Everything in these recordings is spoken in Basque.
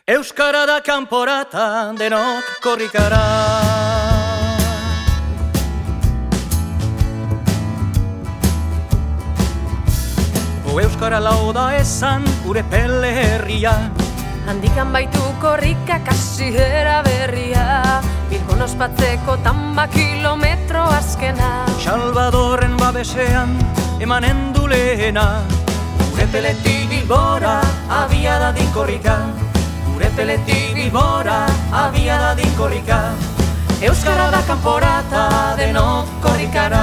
Euskara da kanporata, denok korrikara. Euskara lau da esan, gure pele herria. Handikan baitu korrika kasihera berria, Bilbon ospatzeko tamba kilometro azkena. Salvadorren babesean, emanen du lehena. Gure peletik Bilbora, abia da dinkorrika. Gure peletik Bilbora, abia da dinkorrika. Euskara da kanporata, denok korrikara.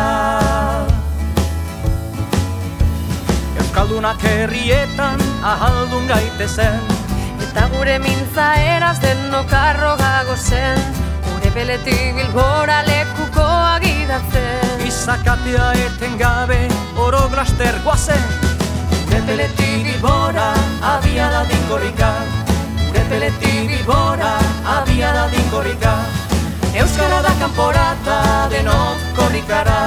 Euskaldunak herrietan, ahaldun gaitezen. Eta gure mintza eraz denok arrogago zen, gure peletik Bilbora lekuko agidatzen. Izakatea eten gabe, oro glaster guazen. Gure peletik Bilbora, abia da dinkorrika. Gure peletik Bilbora, abia da dinkorrika. Euskara da kanporata, denok korrikara.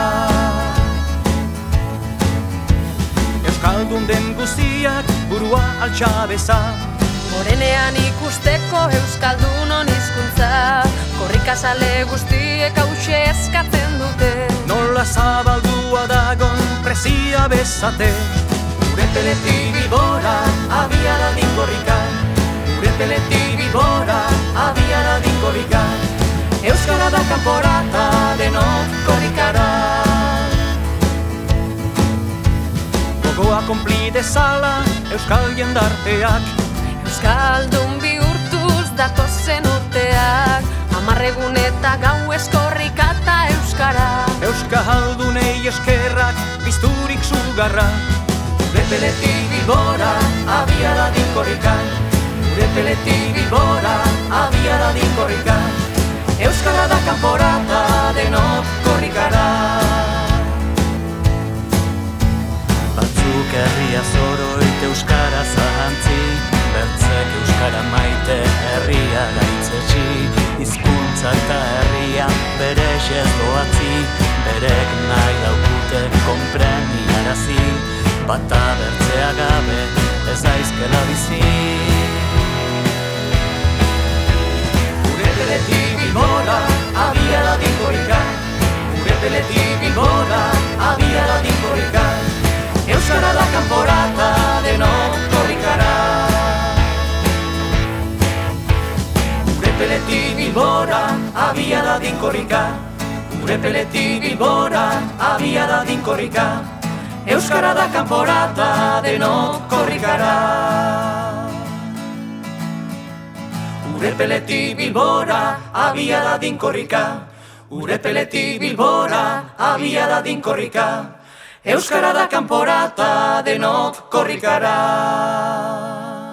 Euskaldun den guztiak, burua altxabeza. Morenean ikusteko Euskaldunon hizkuntza, korrikazale guztiek hause eskatzen dute. Nola zabaldua dagon presia bezate. Gure peletik Bilbora, abia da dinkorrika. Gure peletik Bilbora, abia da dinkorrika. Euskara da kanporata, denok korrikara. Gogoa konplide zala, euskal jendarteak. Euskaldun bihurtuz datozen urteak, 10 egun eta gau eskorrika eta euskara. Euskaldunei eskerrak, bizturik sugarra. Gure peletik Bilbora, abia da dinkorrika. Gure peletik Bilbora, abia da dinkorrika. Euskara da kanporata, denok korrikara. Batzuk herria zoroit euskara zahantzi, bertzek euskara maite herria gaitzetsi. Hizkuntza eta herria bere doatzi, berek nahi daukute konpreniarazi. Bata bertzea gabe ez aizkela bizi. Gure peletik Bilbora, abia da dinkorrika. Gure peletik Bilbora, abia da dinkorrika. Euskara da kanporata, denok korrikara. Gure peletik Bilbora, abia da dinkorrika. Gure peletik Bilbora, abia da dinkorrika. Euskara da kanporata, denok korrikara. Gure peletik Bilbora, abia da dinkorrika. Gure peletik Bilbora, abia da dinkorrika. Euskara da kanporata, denok korrikara.